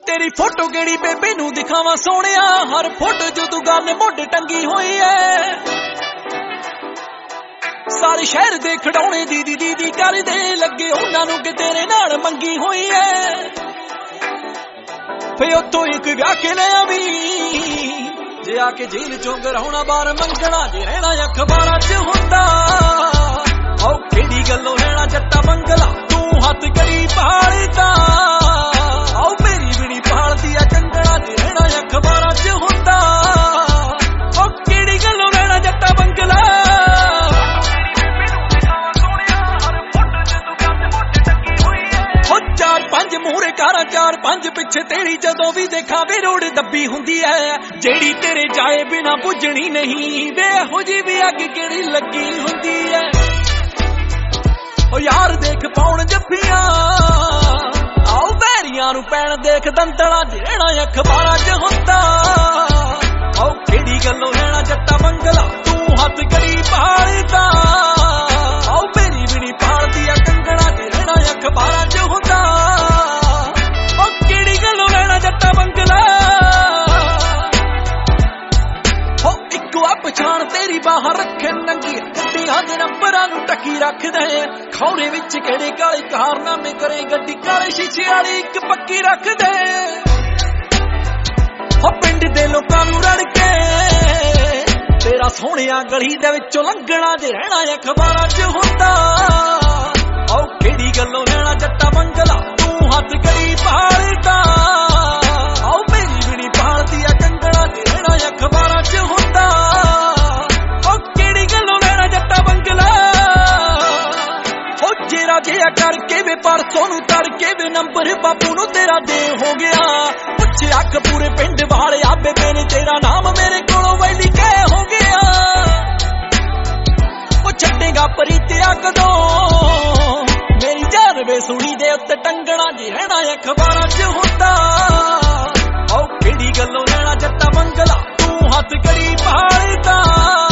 तेरी फोटो केड़ी बेबे नू दिखावा सोनिया, हर फोटो जो तू गाने मोढे टंगी हुई है। सारे शहर दे खड़ौने दीदी दीदी कर दे लगे उन्हां नू कि तेरे नाल मंगी हुई है। फिर उतों एक ब्याह के ले आवी जे आके जेल चों गराउणा बार मंगना जे रहना अखबारां च हुंदा। औ केड़ी गल्लों रहना जट्टा मंगला तू हथ करी पालदा। औ मेरी बिनी पालदी आ कंगना जे रहना अखबारां च हुंदा। औ केड़ी गल्लों रहना जट्टा मंगला। चार पंज मूहरे कारा चार पंज पिछे तेरी जदों भी देखा वे रोड दब्बी हुंदी है। जेड़ी तेरे जाए बिना बुझनी नहीं वे हो जी भी अग केड़ी लगी हुंदी है। ओ यार देख पाउण जफ्फियां आओ बैरियां नू पैण देख दंदला जेड़ा अखबारां च हुंदा। ओ केड़ी गल्लों रहना जट्टा मंगला तू हथ करी पालदा। आओ मेरी बिनी पालदी आ कंगना जे रहना अखबारां च हुंदा। ओ केड़ी गल्लों रहना जट्टा मंगला। हो इक्को आ पछाण तेरी बाहर रखे नंगी गड्डियां दे नंबरां नू टकी रख दे। खौरे विच केड़े काले कारनामे करे गड्डी काले शीशे वाली इक पक्की रख दे। हो पिंड दे लोकां नू रड़ के तेरा सोहणिया गली दे विचों लंघना जे रहना अखबारां च हुंदा। औ केड़ी गल्लों रहना जट्टा मंगला तू हथ करी पालदा। औ मेरी बिनी पालदी आ कंगना जे रहना अखबारां च हुंदा। औ केड़ी गल्लों रहना जट्टा मंगला। हो जेरा जिहा करके वे परसों नू तड़के वे नंबर बापू नू तेरा दे हो गया। पुछे अख पूरे पिंड वाले आ बेबे ने तेरा नाम मेरे कोलों वैली कै हो गया। ओ छड्डेगा प्रीतिया कदों मेरी जान वे सुनी दे उत्ते टंगना जे रहना अखबारां च हुंदा। औ केड़ी गल्लों रहना जट्टा मंगला तू हथ करी पालदा।